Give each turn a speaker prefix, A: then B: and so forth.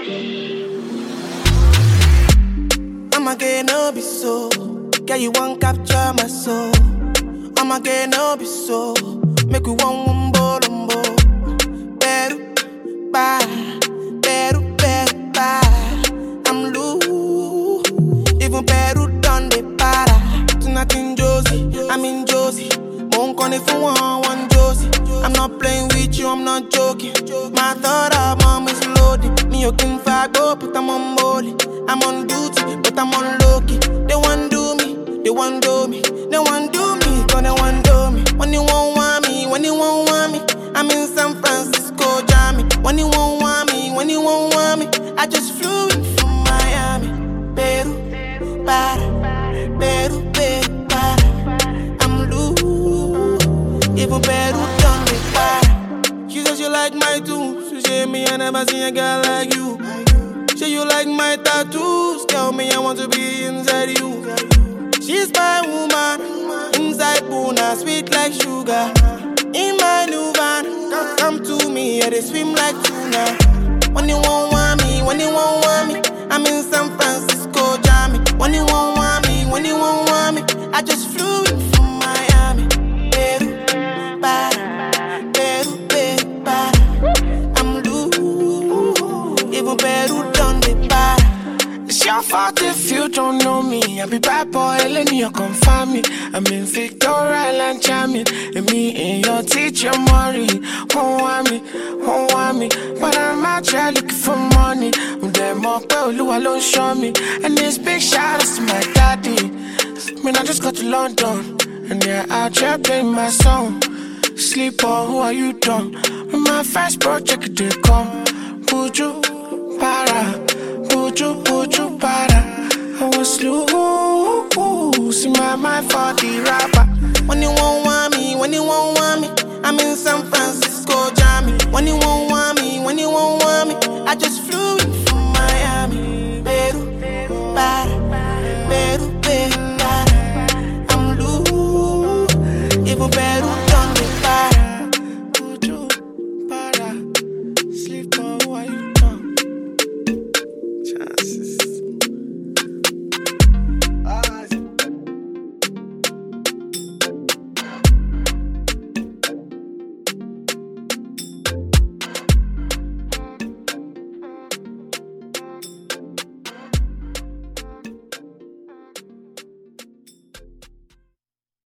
A: I'ma get no be so. Girl, you won't capture my soul. I'ma get no be so. Make you one wumbo lumbo. Beru, bye. Beru, beru, bye. I'm loose. Even Peru done the para. Tonight in Josie, I'm in Josie. Won't call if you want Josie. I'm not playing with you, I'm not joking. My thought of mom is loaded. Me, you can go, but I'm on molly. I'm on duty, but I'm on low-key. They want do me, they want do me. They want do me, cause they want do me. When you won't want me, when you won't want me, I'm in San Francisco, Jammy. When you won't want me, when you won't want me, I just flew in from Miami. Peru, para, Peru, Peru, para. I'm loose, even Peru done me para. She says you like my tunes, she say me I never seen a girl like you. Say you like my tattoos, tell me I want to be inside you. She's my woman, inside Puna, sweet like sugar. In my new van, come to me, yeah, they swim like tuna. When you won't want me, when you won't want me, I'm in San Francisco, Jammy. When you won't want me, when you won't want me, I just flew in from Miami. Peru, para, Peru, Peru, para. I'm loose, even Peru done the para. It's your fault if you don't know me. I be bad boy, Eleni, you come find me. I'm in Victoria Island jamming. And me and your teacher, Maury. Won't want me. But I'm out here looking for money. Them up, Oluwa don't show me. And this big shout outs to my daddy. Man, I just got to London. And they're out here playing my song. Sleep on, who are you done? When my first project did come. Buju, para. Buju, para. I was loose in my mind for the rapper. When you won't want me, when you won't want me, I'm in San Francisco, Jammy. When you won't want me, when you won't want me, I just flew